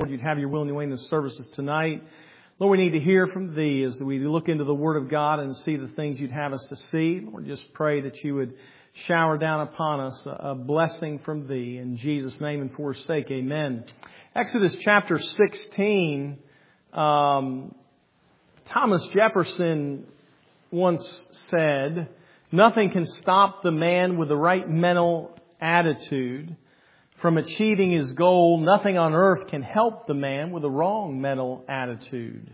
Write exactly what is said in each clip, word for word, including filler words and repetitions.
Lord, You'd have Your will and Your way in the services tonight. Lord, we need to hear from Thee as we look into the Word of God and see the things You'd have us to see. Lord, just pray that You would shower down upon us a blessing from Thee. In Jesus' name and for His sake, amen. Exodus chapter sixteen, um, Thomas Jefferson once said, "Nothing can stop the man with the right mental attitude from achieving his goal. Nothing on earth can help the man with a wrong mental attitude."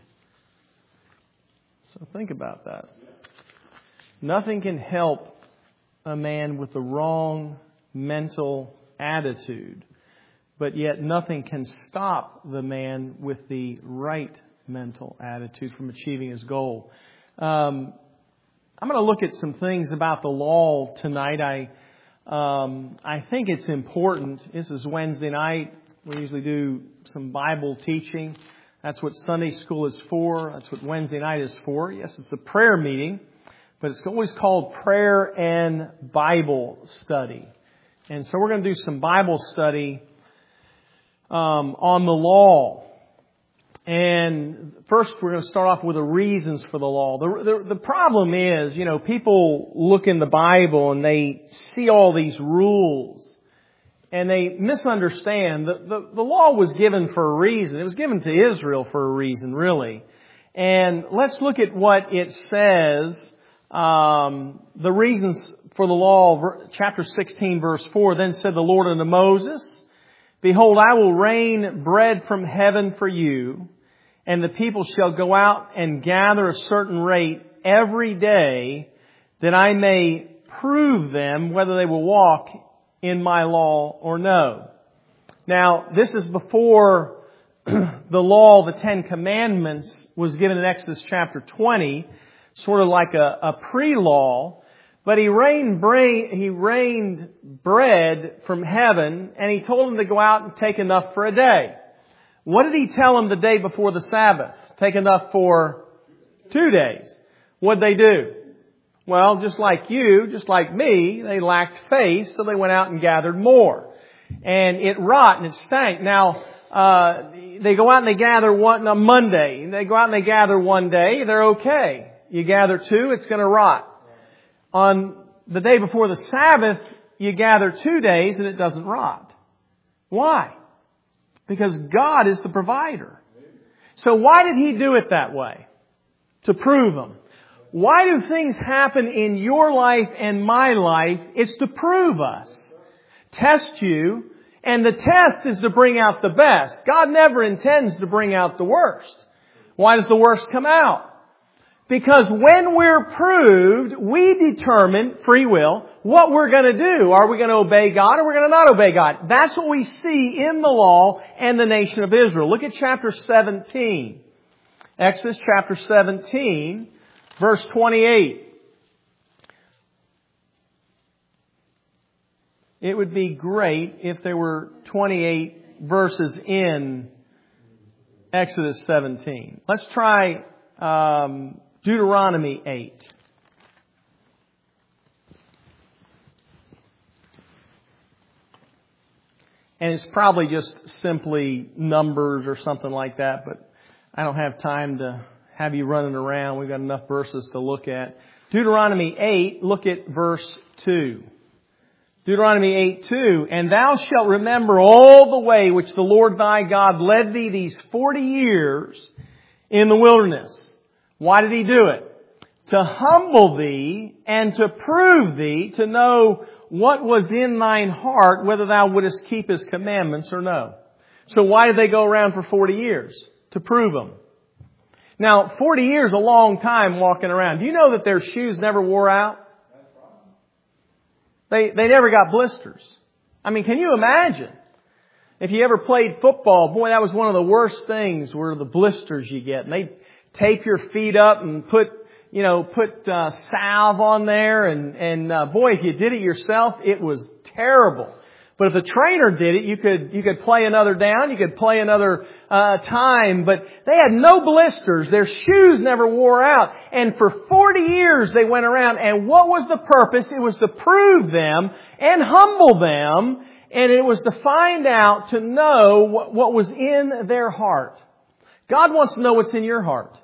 So think about that. Nothing can help a man with the wrong mental attitude, but yet nothing can stop the man with the right mental attitude from achieving his goal. Um, I'm going to look at some things about the law tonight. I Um, I think it's important. This is Wednesday night. We usually do some Bible teaching. That's what Sunday school is for. That's what Wednesday night is for. Yes, it's a prayer meeting, but it's always called prayer and Bible study. And so we're going to do some Bible study um, on the law. And first, we're going to start off with the reasons for the law. The, the, the problem is, you know, people look in the Bible and they see all these rules and they misunderstand. The, the, the law was given for a reason. It was given to Israel for a reason, really. And let's look at what it says. Um, the reasons for the law, chapter sixteen, verse four. "Then said the Lord unto Moses, Behold, I will rain bread from heaven for you, and the people shall go out and gather a certain rate every day, that I may prove them whether they will walk in my law or no." Now, this is before the law, the Ten Commandments, was given in Exodus chapter twenty, sort of like a, a pre-law. But he rained, bra- he rained bread from heaven, and He told them to go out and take enough for a day. What did He tell them the day before the Sabbath? Take enough for two days. What'd they do? Well, just like you, just like me, they lacked faith, so they went out and gathered more. And it rot and it stank. Now, uh, they go out and they gather one on Monday. They go out and they gather one day, they're okay. You gather two, it's going to rot. On the day before the Sabbath, you gather two days and it doesn't rot. Why? Because God is the provider. So why did He do it that way? To prove Him. Why do things happen in your life and my life? It's to prove us. Test you. And the test is to bring out the best. God never intends to bring out the worst. Why does the worst come out? Because when we're proved, we determine, free will, what we're going to do. Are we going to obey God or are we going to not obey God? That's what we see in the law and the nation of Israel. Look at chapter seventeen. Exodus chapter seventeen, verse twenty-eight. It would be great if there were twenty-eight verses in Exodus seventeen. Let's try um, Deuteronomy eight. And it's probably just simply numbers or something like that, but I don't have time to have you running around. We've got enough verses to look at. Deuteronomy eight, look at verse two. Deuteronomy eight two, "And thou shalt remember all the way which the Lord thy God led thee these forty years in the wilderness." Why did He do it? "To humble thee and to prove thee, to know what was in thine heart, whether thou wouldest keep His commandments or no." So why did they go around for forty years? To prove Him. Now, forty years is a long time walking around. Do you know that their shoes never wore out? They, they never got blisters. I mean, can you imagine? If you ever played football, boy, that was one of the worst things, were the blisters you get. And they tape your feet up and put, you know, put uh, salve on there. And, and uh, boy, if you did it yourself, it was terrible. But if the trainer did it, you could, you could play another down, you could play another, uh, time, but they had no blisters. Their shoes never wore out. And for forty years they went around, and what was the purpose? It was to prove them and humble them, and it was to find out, to know what, what was in their heart. God wants to know what's in your heart.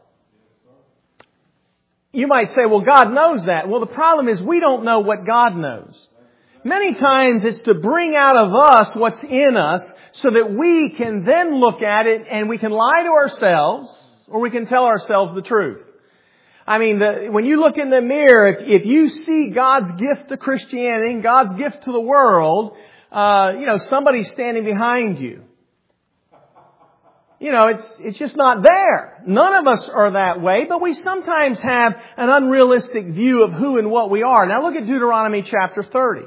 You might say, well, God knows that. Well, the problem is we don't know what God knows. Many times it's to bring out of us what's in us so that we can then look at it and we can lie to ourselves or we can tell ourselves the truth. I mean, the, when you look in the mirror, if, if you see God's gift to Christianity and God's gift to the world, uh, you know, somebody's standing behind you. You know, it's, it's just not there. None of us are that way, but we sometimes have an unrealistic view of who and what we are. Now look at Deuteronomy chapter thirty.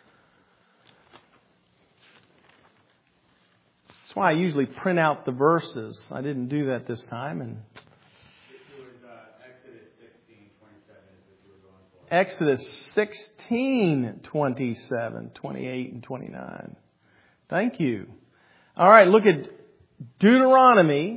That's why I usually print out the verses. I didn't do that this time. And Exodus sixteen, twenty-seven, twenty-eight, and twenty-nine. Thank you. All right, look at Deuteronomy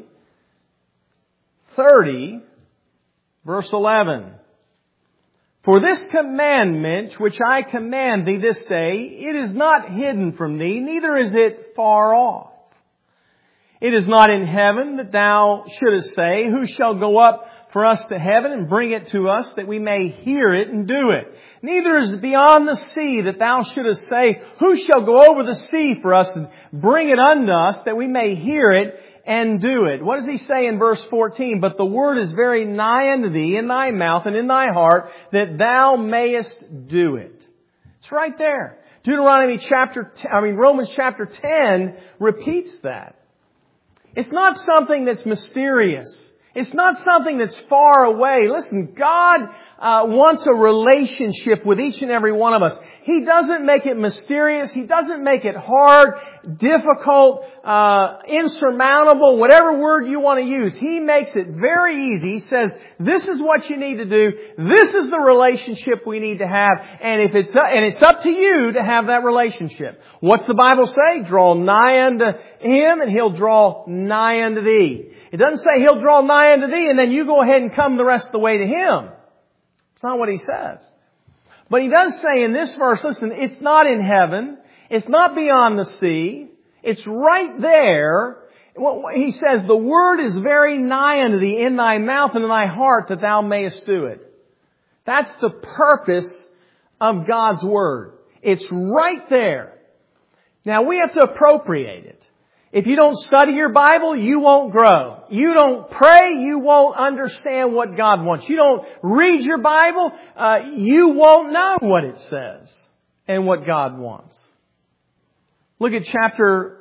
thirty, verse eleven. For this commandment which I command thee this day, it is not hidden from thee, neither is it far off. It is not in heaven that thou shouldest say, who shall go up for us to heaven and bring it to us that we may hear it and do it. Neither is it beyond the sea that thou shouldest say, who shall go over the sea for us and bring it unto us that we may hear it and do it. What does he say in verse fourteen? But the word is very nigh unto thee, in thy mouth and in thy heart, that thou mayest do it. It's right there. Deuteronomy chapter, I mean Romans chapter ten repeats that. It's not something that's mysterious. It's not something that's far away. Listen, God uh, wants a relationship with each and every one of us. He doesn't make it mysterious. He doesn't make it hard, difficult, uh, insurmountable, whatever word you want to use. He makes it very easy. He says, this is what you need to do. This is the relationship we need to have. And if it's, and it's up to you to have that relationship. What's the Bible say? Draw nigh unto Him and He'll draw nigh unto thee. It doesn't say He'll draw nigh unto thee and then you go ahead and come the rest of the way to Him. It's not what He says. But He does say in this verse, listen, it's not in heaven. It's not beyond the sea. It's right there. He says, the word is very nigh unto thee, in thy mouth and in thy heart, that thou mayest do it. That's the purpose of God's word. It's right there. Now we have to appropriate it. If you don't study your Bible, you won't grow. You don't pray, you won't understand what God wants. You don't read your Bible, uh, you won't know what it says and what God wants. Look at chapter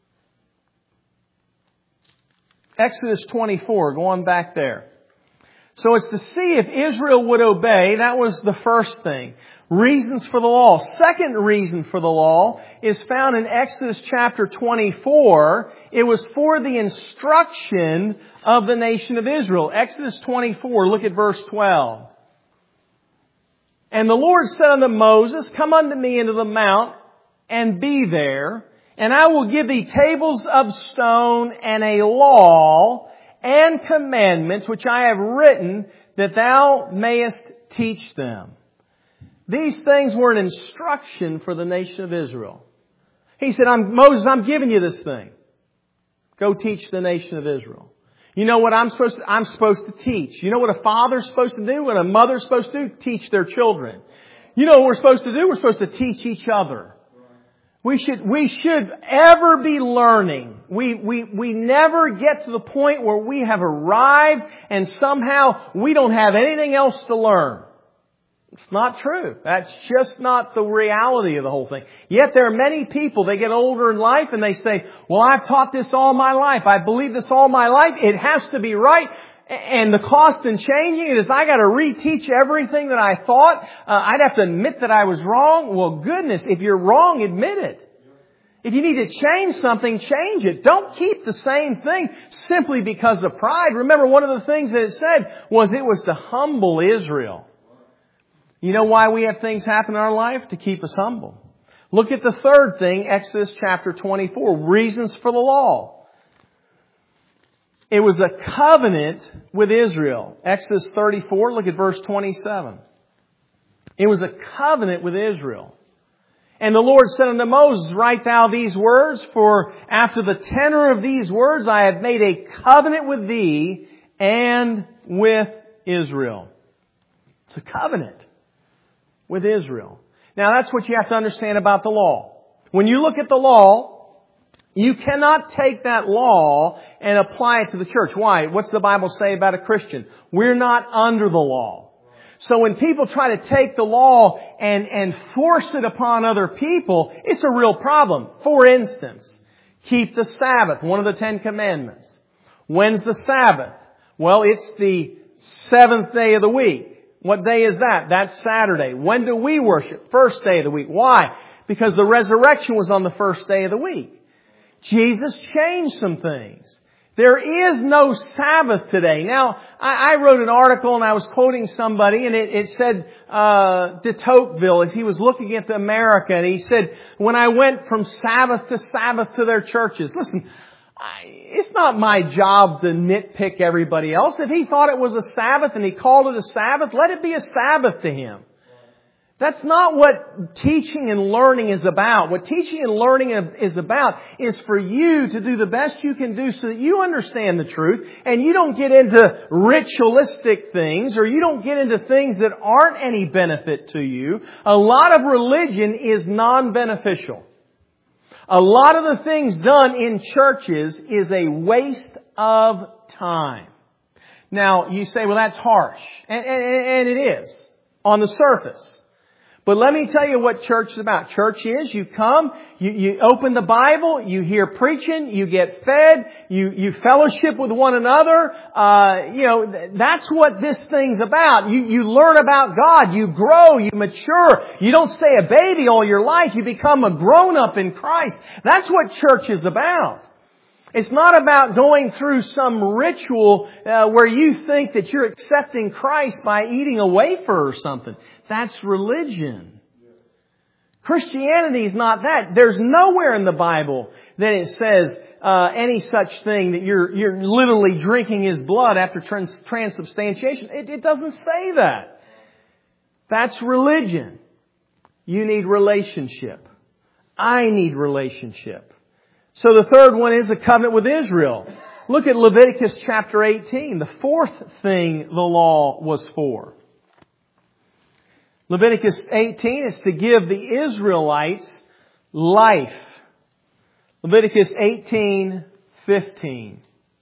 Exodus twenty-four. Go on back there. So it's to see if Israel would obey. That was the first thing. Reasons for the law. Second reason for the law is found in Exodus chapter twenty-four. It was for the instruction of the nation of Israel. Exodus twenty-four, look at verse twelve. And the Lord said unto Moses, come unto me into the mount and be there, and I will give thee tables of stone and a law and commandments which I have written, that thou mayest teach them. These things were an instruction for the nation of Israel. He said, I'm, Moses, I'm giving you this thing. Go teach the nation of Israel. You know what I'm supposed to, I'm supposed to teach. You know what a father's supposed to do? What a mother's supposed to do? Teach their children. You know what we're supposed to do? We're supposed to teach each other. We should, we should ever be learning. We, we, we never get to the point where we have arrived and somehow we don't have anything else to learn. It's not true. That's just not the reality of the whole thing. Yet there are many people, they get older in life and they say, well, I've taught this all my life. I believe this all my life. It has to be right. And the cost in changing it is I got to reteach everything that I thought. Uh, I'd have to admit that I was wrong. Well, goodness, if you're wrong, admit it. If you need to change something, change it. Don't keep the same thing simply because of pride. Remember, one of the things that it said was it was to humble Israel. You know why we have things happen in our life? To keep us humble. Look at the third thing, Exodus chapter twenty-four, reasons for the law. It was a covenant with Israel. Exodus thirty-four, look at verse twenty-seven. It was a covenant with Israel. And the Lord said unto Moses, write thou these words, for after the tenor of these words I have made a covenant with thee and with Israel. It's a covenant with Israel. Now that's what you have to understand about the law. When you look at the law, you cannot take that law and apply it to the church. Why? What's the Bible say about a Christian? We're not under the law. So when people try to take the law and, and force it upon other people, it's a real problem. For instance, keep the Sabbath, one of the Ten Commandments. When's the Sabbath? Well, it's the seventh day of the week. What day is that? That's Saturday. When do we worship? First day of the week. Why? Because the resurrection was on the first day of the week. Jesus changed some things. There is no Sabbath today. Now, I, I wrote an article and I was quoting somebody and it, it said, uh, de Tocqueville, as he was looking at America, and he said, when I went from Sabbath to Sabbath to their churches, listen, I, it's not my job to nitpick everybody else. If he thought it was a Sabbath and he called it a Sabbath, let it be a Sabbath to him. That's not what teaching and learning is about. What teaching and learning is about is for you to do the best you can do so that you understand the truth and you don't get into ritualistic things or you don't get into things that aren't any benefit to you. A lot of religion is non-beneficial. A lot of the things done in churches is a waste of time. Now, you say, well, that's harsh. And, and, and it is on the surface. But let me tell you what church is about. Church is, you come, you, you open the Bible, you hear preaching, you get fed, you, you fellowship with one another. Uh, you know, that's what this thing's about. You, you learn about God, you grow, you mature. You don't stay a baby all your life, you become a grown-up in Christ. That's what church is about. It's not about going through some ritual uh, where you think that you're accepting Christ by eating a wafer or something. That's religion. Christianity is not that. There's nowhere in the Bible that it says uh, any such thing that you're you're literally drinking His blood after trans- transubstantiation. It, it doesn't say that. That's religion. You need relationship. I need relationship. So the third one is a covenant with Israel. Look at Leviticus chapter eighteen. The fourth thing the law was for. Leviticus eighteen is to give the Israelites life. Leviticus eighteen fifteen.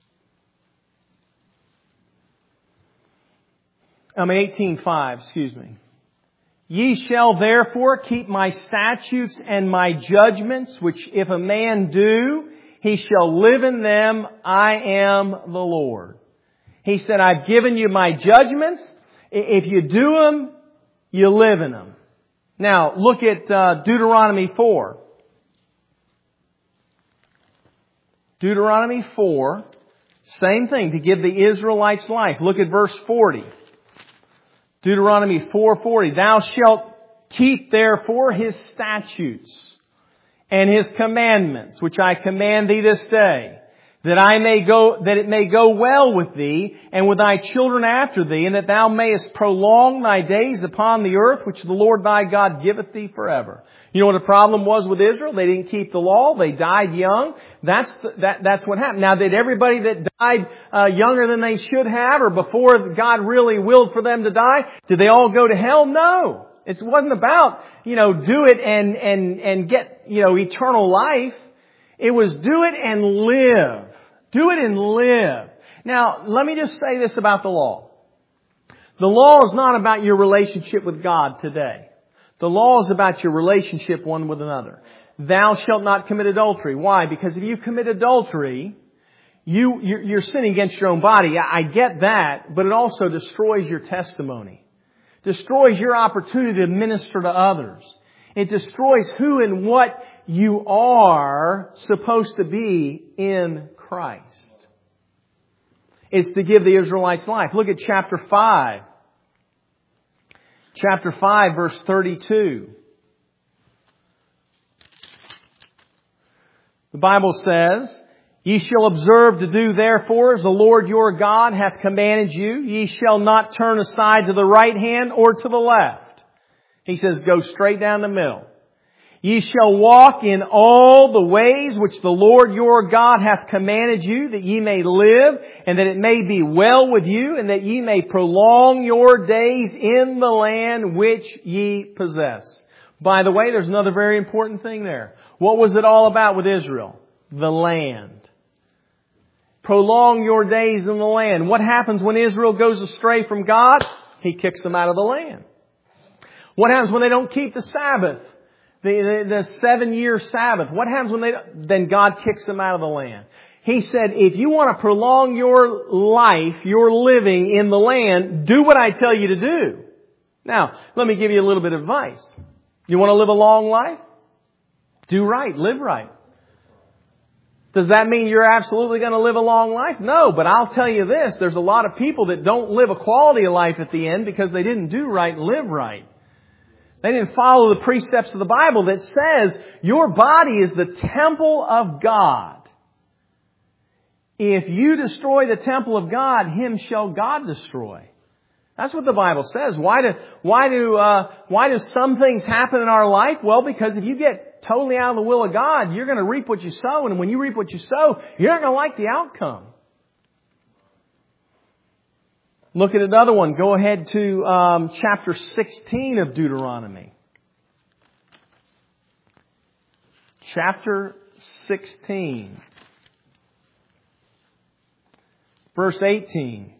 I mean eighteen five, excuse me. Ye shall therefore keep my statutes and my judgments, which if a man do, he shall live in them. I am the Lord. He said, I've given you my judgments. If you do them, you live in them. Now, look at uh, Deuteronomy four. Deuteronomy four, same thing, to give the Israelites life. Look at verse forty. Deuteronomy four forty. Thou shalt keep therefore His statutes and His commandments, which I command thee this day, that I may go, that it may go well with thee and with thy children after thee, and that thou mayest prolong thy days upon the earth, which the Lord thy God giveth thee forever. You know what the problem was with Israel? They didn't keep the law. They died young. That's the, that, that's what happened. Now, did everybody that died uh, younger than they should have, or before God really willed for them to die, did they all go to hell? No. It wasn't about, you know, do it and and and get, you know, eternal life. It was do it and live. Do it and live. Now, let me just say this about the law. The law is not about your relationship with God today. The law is about your relationship one with another. Thou shalt not commit adultery. Why? Because if you commit adultery, you, you're, you're sinning against your own body. I get that, but it also destroys your testimony. Destroys your opportunity to minister to others. It destroys who and what you are supposed to be in Christ. It's to give the Israelites life. Look at chapter five. Chapter five, verse thirty-two. The Bible says, "Ye shall observe to do therefore as the Lord your God hath commanded you. Ye shall not turn aside to the right hand or to the left." He says, go straight down the middle. "Ye shall walk in all the ways which the Lord your God hath commanded you, that ye may live, and that it may be well with you, and that ye may prolong your days in the land which ye possess." By the way, there's another very important thing there. What was it all about with Israel? The land. Prolong your days in the land. What happens when Israel goes astray from God? He kicks them out of the land. What happens when they don't keep the Sabbath? The, the, the seven-year Sabbath. What happens when they, then God kicks them out of the land. He said, if you want to prolong your life, your living in the land, do what I tell you to do. Now, let me give you a little bit of advice. You want to live a long life? Do right. Live right. Does that mean you're absolutely going to live a long life? No, but I'll tell you this. There's a lot of people that don't live a quality of life at the end because they didn't do right and live right. They didn't follow the precepts of the Bible that says your body is the temple of God. If you destroy the temple of God, Him shall God destroy. That's what the Bible says. Why do, why do, uh, why do some things happen in our life? Well, because if you get totally out of the will of God, you're going to reap what you sow. And when you reap what you sow, you're not going to like the outcome. Look at another one. Go ahead to um, chapter sixteen of Deuteronomy. Chapter sixteen. Verse eighteen.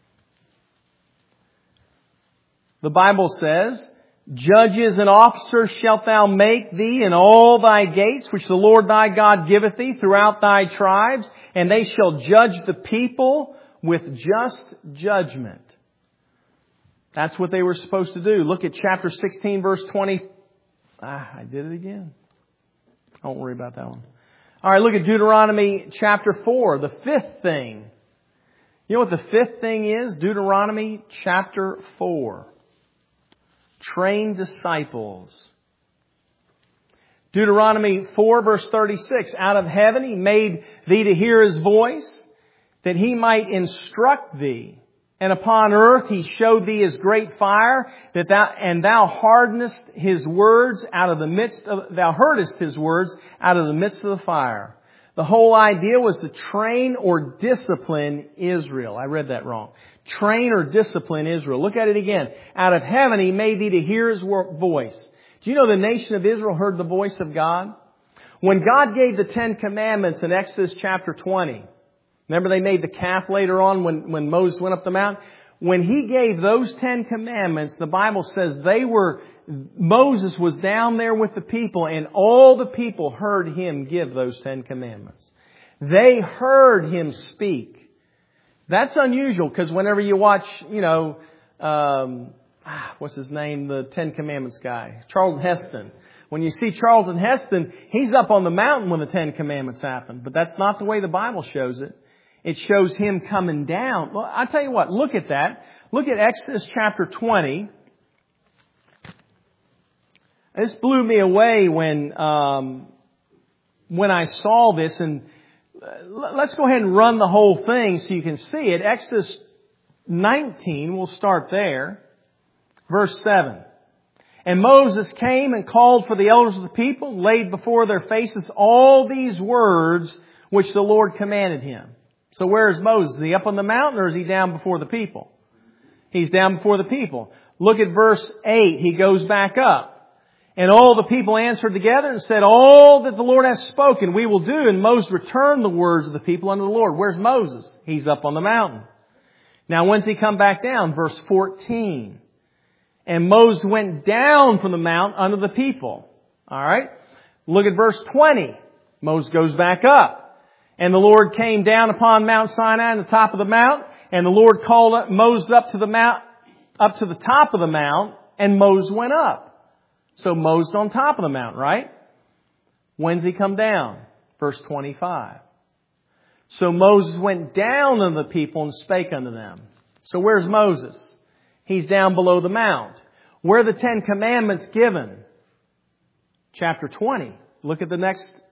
The Bible says, "Judges and officers shalt thou make thee in all thy gates, which the Lord thy God giveth thee throughout thy tribes, and they shall judge the people with just judgment." That's what they were supposed to do. Look at chapter sixteen, verse twenty. Ah, I did it again. Don't worry about that one. All right, look at Deuteronomy chapter four, the fifth thing. You know what the fifth thing is? Deuteronomy chapter four. Train disciples. Deuteronomy four, verse thirty-six. "Out of heaven He made thee to hear His voice, that He might instruct thee. And upon earth He showed thee His great fire, that thou, and thou hardenest His words out of the midst of, thou heardest His words out of the midst of the fire." The whole idea was to train or discipline Israel. I read that wrong. Train or discipline Israel. Look at it again. "Out of heaven He made thee to hear His voice." Do you know the nation of Israel heard the voice of God? When God gave the Ten Commandments in Exodus chapter twenty, remember they made the calf later on when, when Moses went up the mountain? When He gave those Ten Commandments, the Bible says they were, Moses was down there with the people and all the people heard him give those Ten Commandments. They heard Him speak. That's unusual because whenever you watch, you know, um, what's his name? The Ten Commandments guy, Charlton Heston. When you see Charlton Heston, he's up on the mountain when the Ten Commandments happen. But that's not the way the Bible shows it. It shows Him coming down. Well, I'll tell you what, look at that. Look at Exodus chapter twenty. This blew me away when, um, when I saw this, and let's go ahead and run the whole thing so you can see it. Exodus nineteen, we'll start there. Verse seven. "And Moses came and called for the elders of the people, laid before their faces all these words which the Lord commanded him." So where is Moses? Is he up on the mountain or is he down before the people? He's down before the people. Look at verse eight. He goes back up. "And all the people answered together and said, All that the Lord hath spoken we will do. And Moses returned the words of the people unto the Lord." Where's Moses? He's up on the mountain. Now when's he come back down? Verse fourteen. "And Moses went down from the mount unto the people." All right. Look at verse twenty. Moses goes back up. "And the Lord came down upon Mount Sinai on the top of the mount. And the Lord called Moses up to the mount, up to the top of the mount. And Moses went up." So Moses on top of the mount, right? When's he come down? Verse twenty-five. "So Moses went down unto the people and spake unto them." So where's Moses? He's down below the mount. Where are the Ten Commandments given? Chapter twenty. Look at the next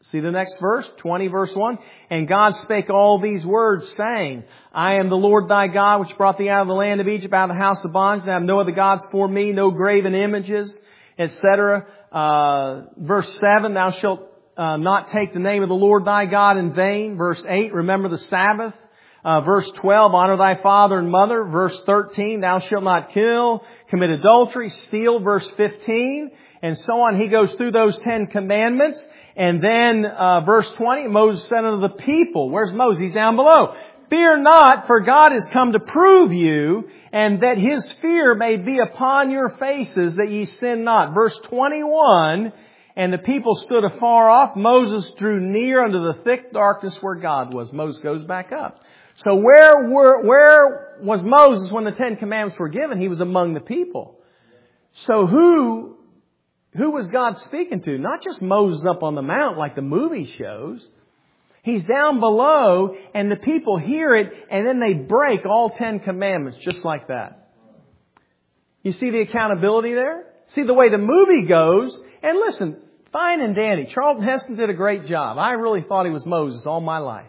See the next verse, twenty verse one. And God spake all these words, saying, I am the Lord thy God, which brought thee out of the land of Egypt, out of the house of bondage, and have no other gods for me, no graven images, et cetera. Uh, verse seven, thou shalt uh, not take the name of the Lord thy God in vain. Verse eight, remember the Sabbath. Uh, verse twelve, honor thy father and mother. Verse thirteen, thou shalt not kill, commit adultery, steal. Verse fifteen, and so on. He goes through those Ten Commandments. And then, uh, verse twenty, Moses said unto the people, where's Moses? He's down below. Fear not, for God is come to prove you, and that His fear may be upon your faces, that ye sin not. Verse twenty-one, and the people stood afar off. Moses drew near unto the thick darkness where God was. Moses goes back up. So where were, where was Moses when the Ten Commandments were given? He was among the people. So who, who was God speaking to? Not just Moses up on the mount like the movie shows. He's down below and the people hear it and then they break all Ten Commandments just like that. You see the accountability there? See the way the movie goes? And listen, fine and dandy. Charlton Heston did a great job. I really thought he was Moses all my life.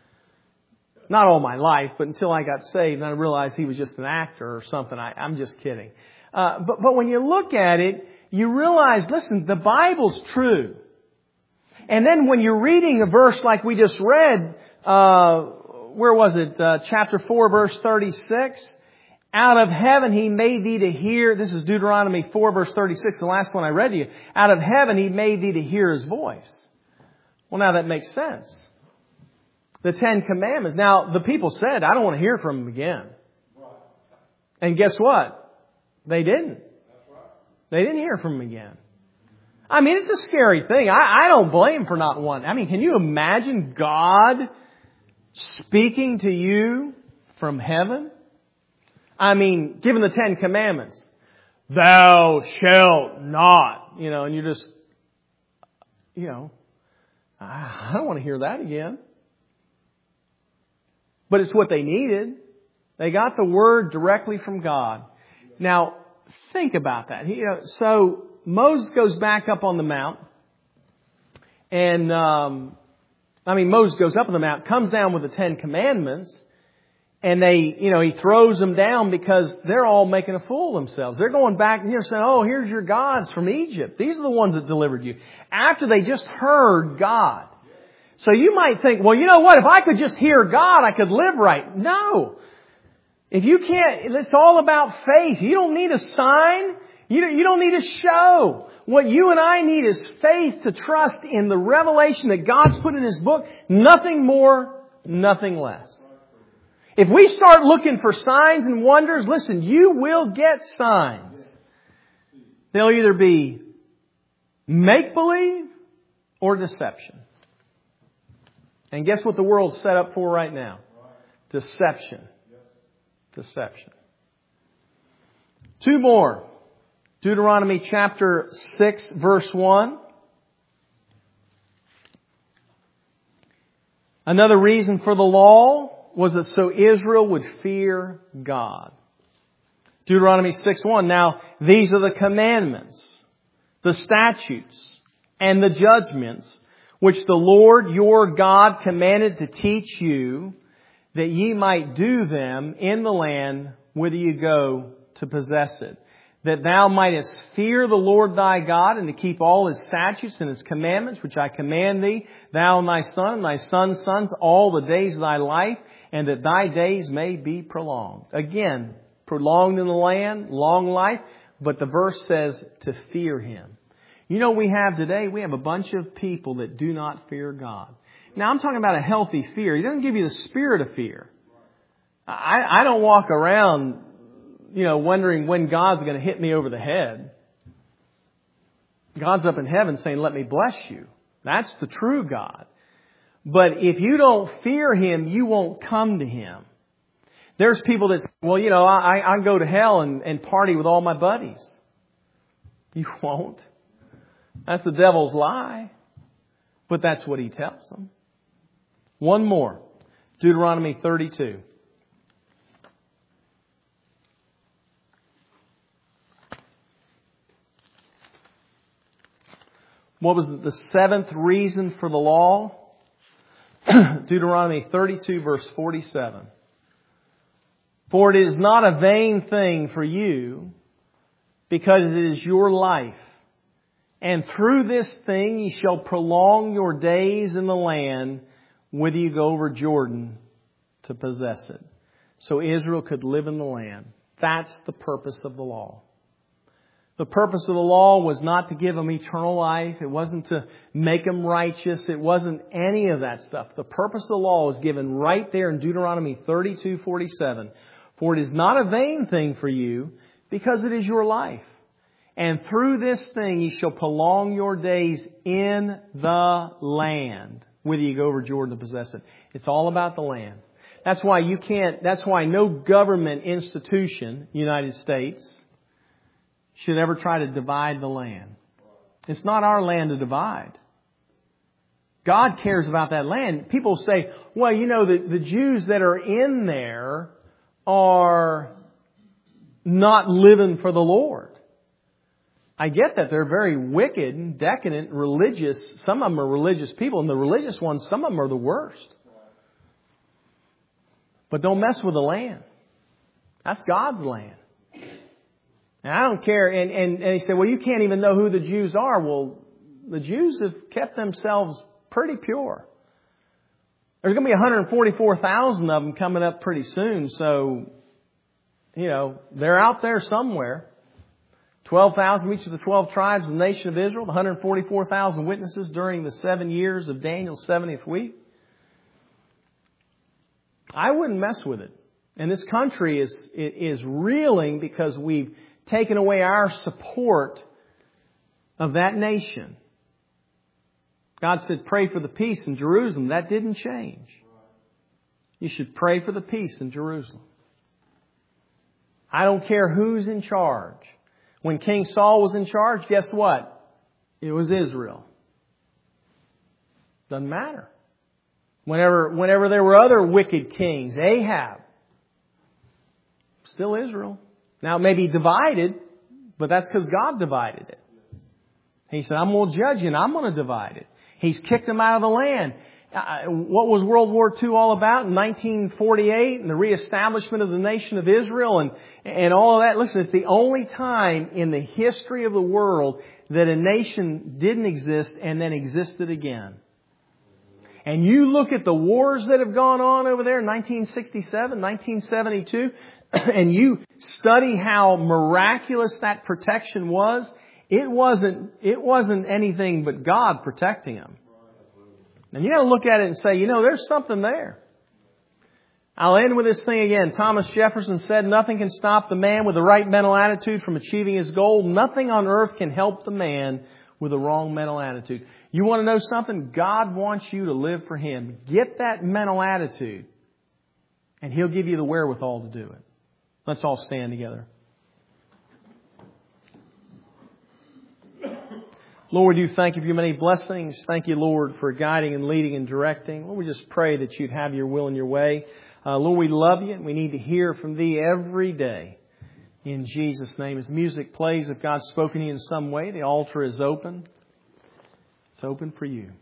Not all my life, but until I got saved and I realized he was just an actor or something. I, I'm just kidding. Uh, but, but when you look at it, you realize, listen, the Bible's true. And then when you're reading a verse like we just read, uh, where was it? Uh, chapter four, verse thirty-six. Out of heaven He made thee to hear. This is Deuteronomy four, verse thirty-six, the last one I read to you. Out of heaven He made thee to hear His voice. Well, now that makes sense. The Ten Commandments. Now, the people said, I don't want to hear from Him again. And guess what? They didn't. They didn't hear from Him again. I mean, it's a scary thing. I, I don't blame for not wanting. I mean, can you imagine God speaking to you from heaven? I mean, given the Ten Commandments. Thou shalt not. You know, and you just, you know, I don't want to hear that again. But it's what they needed. They got the Word directly from God. Now, think about that. You know, so Moses goes back up on the mount. And, um, I mean, Moses goes up on the mount, comes down with the Ten Commandments. And they, you know, he throws them down because they're all making a fool of themselves. They're going back and here saying, oh, here's your gods from Egypt. These are the ones that delivered you. After they just heard God. So you might think, well, you know what? If I could just hear God, I could live right. No. If you can't, it's all about faith. You don't need a sign. You don't, you don't need a show. What you and I need is faith to trust in the revelation that God's put in His book. Nothing more, nothing less. If we start looking for signs and wonders, listen, you will get signs. They'll either be make-believe or deception. And guess what the world's set up for right now? Deception. Deception. Two more. Deuteronomy chapter six, verse one. Another reason for the law was that so Israel would fear God. Deuteronomy six one. Now, these are the commandments, the statutes, and the judgments which the Lord your God commanded to teach you, that ye might do them in the land whither you go to possess it. That thou mightest fear the Lord thy God, and to keep all His statutes and His commandments, which I command thee, thou and thy son and thy son's sons, all the days of thy life, and that thy days may be prolonged. Again, prolonged in the land, long life, but the verse says to fear Him. You know what we have today? We have a bunch of people that do not fear God. Now, I'm talking about a healthy fear. He doesn't give you the spirit of fear. I, I don't walk around, you know, wondering when God's going to hit me over the head. God's up in heaven saying, let me bless you. That's the true God. But if you don't fear Him, you won't come to Him. There's people that say, well, you know, I, I go to hell and, and party with all my buddies. You won't. That's the devil's lie. But that's what he tells them. One more. Deuteronomy thirty-two. What was the seventh reason for the law? Deuteronomy thirty-two verse forty-seven. For it is not a vain thing for you, because it is your life. And through this thing ye shall prolong your days in the land, whither you go over Jordan to possess it. So Israel could live in the land. That's the purpose of the law. The purpose of the law was not to give them eternal life. It wasn't to make them righteous. It wasn't any of that stuff. The purpose of the law is given right there in Deuteronomy thirty-two forty-seven. For it is not a vain thing for you, because it is your life. And through this thing ye shall prolong your days in the land, whether you go over Jordan to possess it. It's all about the land. That's why you can't, that's why no government institution, United States, should ever try to divide the land. It's not our land to divide. God cares about that land. People say, well, you know, the, the Jews that are in there are not living for the Lord. I get that. They're very wicked, decadent, religious. Some of them are religious people, and the religious ones, some of them are the worst. But don't mess with the land. That's God's land. And I don't care. And, and, and he said, well, you can't even know who the Jews are. Well, the Jews have kept themselves pretty pure. There's going to be one hundred forty-four thousand of them coming up pretty soon. So, you know, they're out there somewhere. twelve thousand each of the twelve tribes of the nation of Israel. one hundred forty-four thousand witnesses during the seven years of Daniel's seventieth week. I wouldn't mess with it. And this country is, is reeling because we've taken away our support of that nation. God said, pray for the peace in Jerusalem. That didn't change. You should pray for the peace in Jerusalem. I don't care who's in charge. When King Saul was in charge, guess what? It was Israel. Doesn't matter. Whenever, whenever there were other wicked kings, Ahab, still Israel. Now it may be divided, but that's because God divided it. He said, I'm going to judge you and I'm going to divide it. He's kicked them out of the land. Uh, what was World War Two all about in nineteen forty-eight and the reestablishment of the nation of Israel and, and all of that? Listen, it's the only time in the history of the world that a nation didn't exist and then existed again. And you look at the wars that have gone on over there in nineteen sixty-seven, nineteen seventy-two, and you study how miraculous that protection was. It wasn't, it wasn't anything but God protecting them. And you got to look at it and say, you know, there's something there. I'll end with this thing again. Thomas Jefferson said, nothing can stop the man with the right mental attitude from achieving his goal. Nothing on earth can help the man with a wrong mental attitude. You want to know something? God wants you to live for Him. Get that mental attitude, and He'll give you the wherewithal to do it. Let's all stand together. Lord, you thank you for your many blessings. Thank you, Lord, for guiding and leading and directing. Lord, we just pray that you'd have your will and your way. Uh, Lord, we love you and we need to hear from Thee every day. In Jesus' name, as music plays, if God's spoken to you in some way, the altar is open. It's open for you.